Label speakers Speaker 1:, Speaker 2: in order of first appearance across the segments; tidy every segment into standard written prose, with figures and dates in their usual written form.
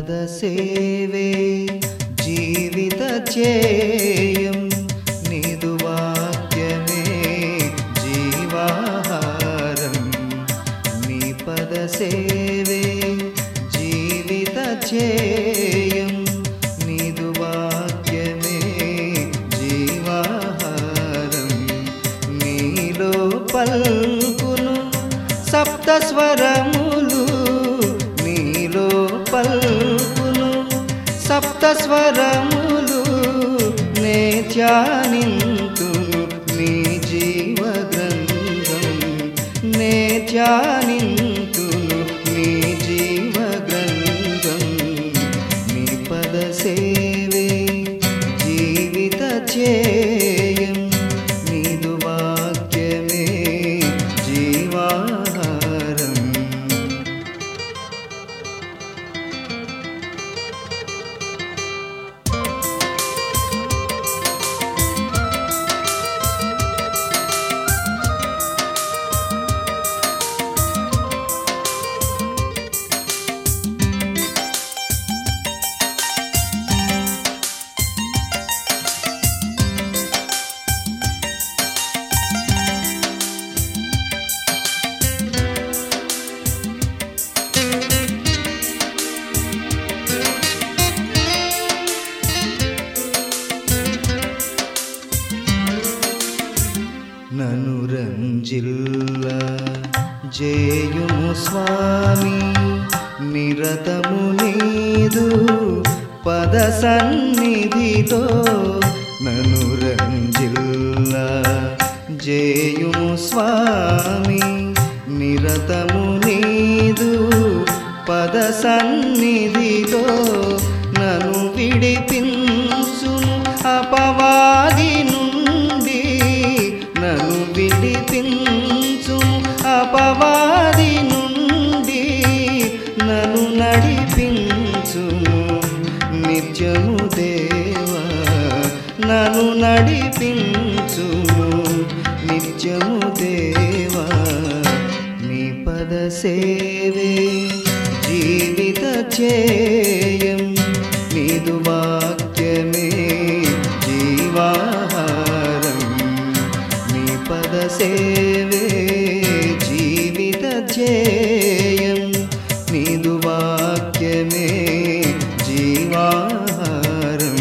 Speaker 1: పద సేవే జీవిత ధ్యేయం నీదు వాక్యమే జీవాహారం నీ పద సేవే జీవిత ధ్యేయం నీదు వాక్యమే జీవాహారం నీలో పల్కును సప్త స్వరములు నీలో పల్కును సప్త స్వరములు నే ధ్యానింతును నీ జీవ గ్రంథం నే ధ్యానింతును నీ జీవ గ్రంథం నీ పద సేవే జీవిత ధ్యేయం నీదు వాక్యమే జీవాహారం నను రంజిల్ల జేయుము స్వామి నిరతము నీదు పద సన్నిధితో నను రంజిల్ల జేయుము స్వామి నిరతము నీదు పద సన్నిధితో నను విడిపించుము అపవాది నుండి నను విడిపించు అపవాది నుండి నను నడిపించుము నిత్యము దేవా నను నడిపించుము నిత్యము దేవా నీ పద సేవే జీవిత ధ్యేయం నీదు వాక్యమే జీవాహారం నీ పద సేవే జీవిత ధ్యేయం నీదు వాక్యమే జీవాహారం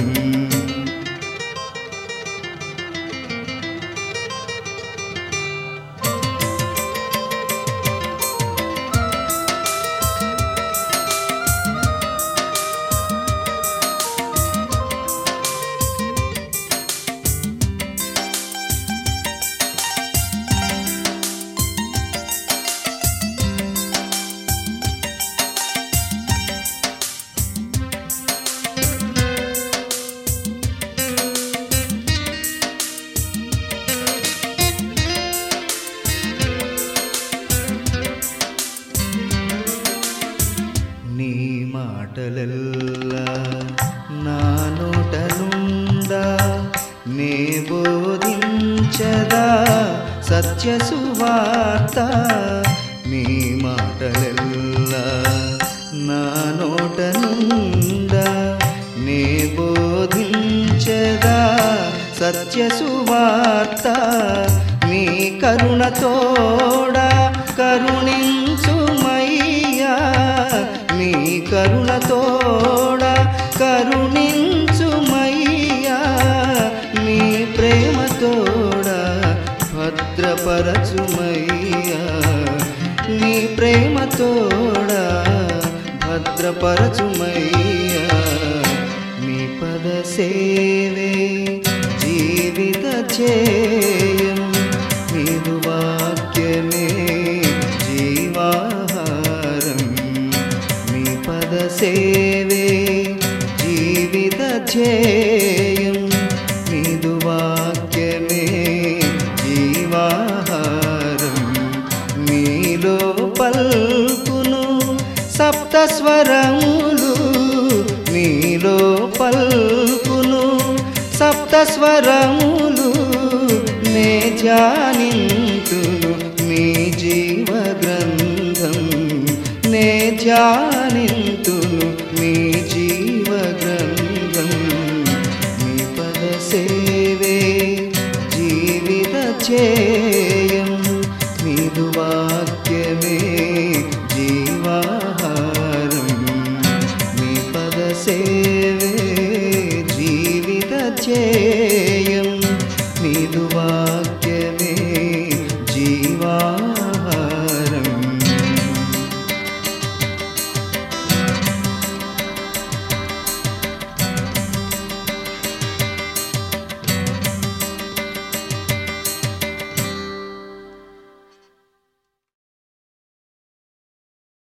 Speaker 1: నీ మాటలెల్లా నా నోట నుండా నే బోధించదా సత్య సువార్త నీ మాటలెల్లా నా నోట నుండా నే బోధించదా సత్య సువార్త నీ కరుణ తోడా కరుణించుమయ్యా నీ కరుణ తోడా కరుణించుమయ్యా నీ ప్రేమ తోడా భద్రపరచుమయ్యా నీ ప్రేమ తోడా భద్రపరచుమయ్యా నీ పద సేవే జీవిత ధ్యేయం నీదు వాక్యమే జీవాహారం నీ పద సేవే జీవిత ధ్యేయం నీదు వాక్యమే జీవాహారం నీలో పల్కును సప్త స్వరములు నీలో పల్కును సప్త స్వరములు నే ధ్యానింతును నీ జీవ గ్రంథం నే ధ్యానింతును నీ చేయం నీదు వాక్యమే జీవాహారం నీ పద సేవే జీవిత చేయం